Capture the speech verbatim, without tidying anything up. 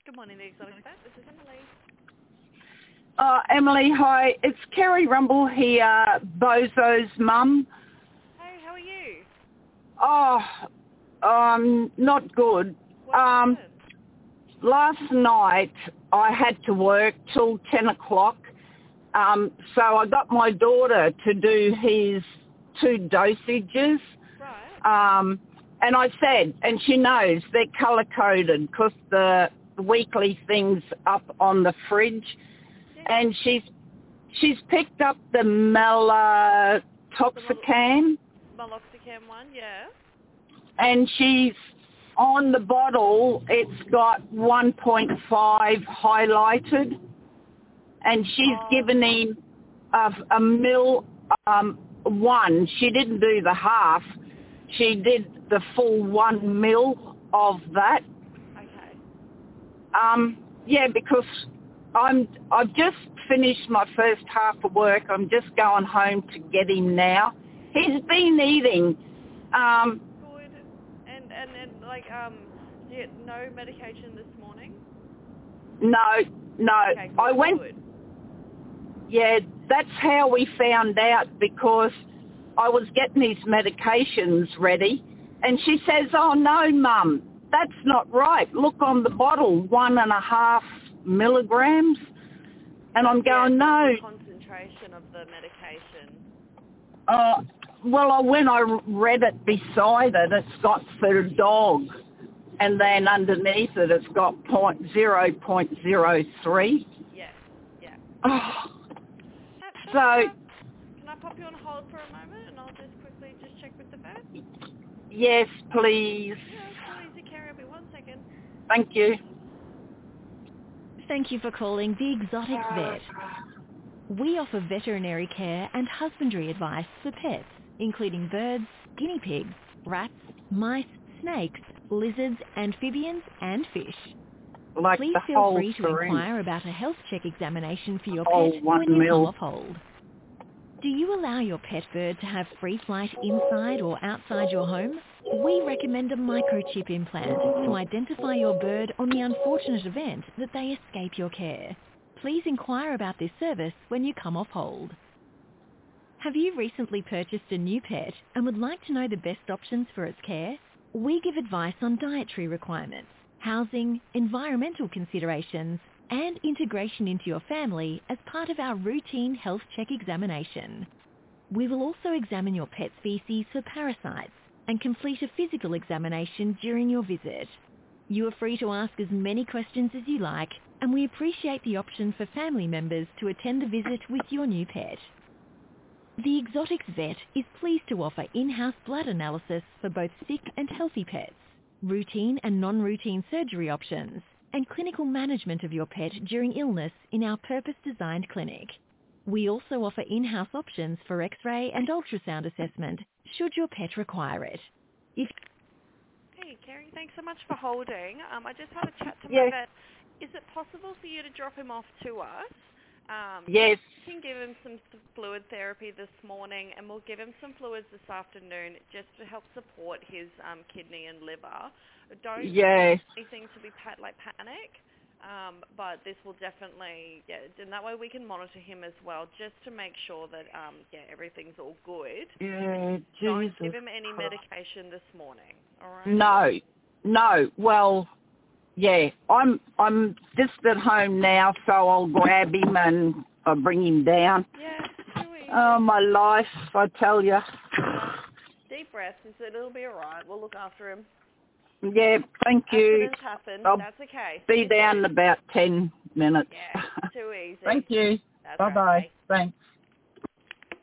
Good morning, the Exotic Vet. This is Emily. Uh, Emily, hi. It's Kerry Rumble here, Bozo's mum. Hey, how are you? Oh, um, not good. What Um, happened? last night I had to work till ten o'clock, um, so I got my daughter to do his two dosages. Right. Um, and I said, and she knows they're colour-coded because the weekly thing's up on the fridge. Yeah. And she's she's picked up the Meloxicam, Meloxicam one, yeah. and she's on the bottle. It's got one point five highlighted, and she's Oh. given him a, a mil um, one. She didn't do the half. She did the full one mil of that. Okay. Um, yeah, because I'm I've just finished my first half of work. I'm just going home to get him now. He's been eating. Um, Good. And, and, and like, um, do you get no medication this morning? no, no. Okay, good, I went. good. Yeah, that's how we found out because I was getting his medications ready, and she says, "Oh no, Mum, that's not right. Look on the bottle, one and a half milligrams." And I'm going, yeah, no. The concentration of the medication. Uh, well, when I read it beside it, it's got for dog, and then underneath it, it's got point zero point zero three. Yeah, yeah. Oh, That, so uh, can I pop you on hold for a moment, and I'll just quickly just check with the vet? yes, please. Yeah, it's too easy, Carrie. I'll be one second. Thank you. Thank you for calling the Exotic Vet. We offer veterinary care and husbandry advice for pets, including birds, guinea pigs, rats, mice, snakes, lizards, amphibians, and fish. Like Please the feel whole free to syringe, inquire about a health check examination for your whole pet one when you come mil. off hold. Do you allow your pet bird to have free flight inside or outside your home? We recommend a microchip implant to identify your bird on the unfortunate event that they escape your care. Please inquire about this service when you come off hold. Have you recently purchased a new pet and would like to know the best options for its care? We give advice on dietary requirements, housing, environmental considerations, and integration into your family as part of our routine health check examination. We will also examine your pet species for parasites and complete a physical examination during your visit. You are free to ask as many questions as you like, and we appreciate the option for family members to attend the visit with your new pet. The Exotics Vet is pleased to offer in-house blood analysis for both sick and healthy pets, routine and non-routine surgery options, and clinical management of your pet during illness in our purpose-designed clinic. We also offer in-house options for X-ray and ultrasound assessment should your pet require it. If Hey, Carrie, thanks so much for holding. Um, I just had a chat to Yes. my vet. Is it possible for you to drop him off to us? Um, Yes. We can give him some th- fluid therapy this morning, and we'll give him some fluids this afternoon just to help support his um, kidney and liver. Don't Yes. anything to be pat like panic, um, but this will definitely, yeah, and that way we can monitor him as well, just to make sure that um, yeah everything's all good. Yeah, Don't Jesus. give him any medication this morning. All right? No, no. Well, yeah, I'm I'm just at home now, so I'll grab him and I'll bring him down. Yeah, too easy. Oh, my life, I tell you. Yeah. Deep breaths. He said it'll be all right. We'll look after him. Yeah, thank you. Accidents happen. I'll That's okay. be You down in soon. about ten minutes. Yeah, too easy. Thank you. That's Bye-bye. right. Bye. Thanks.